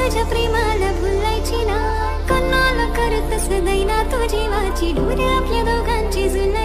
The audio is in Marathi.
माझ्या प्रेमाला भुलायची ना, कन्नाला करत सदैना तुझी वाची डोरे आपल्या दोघांची जुना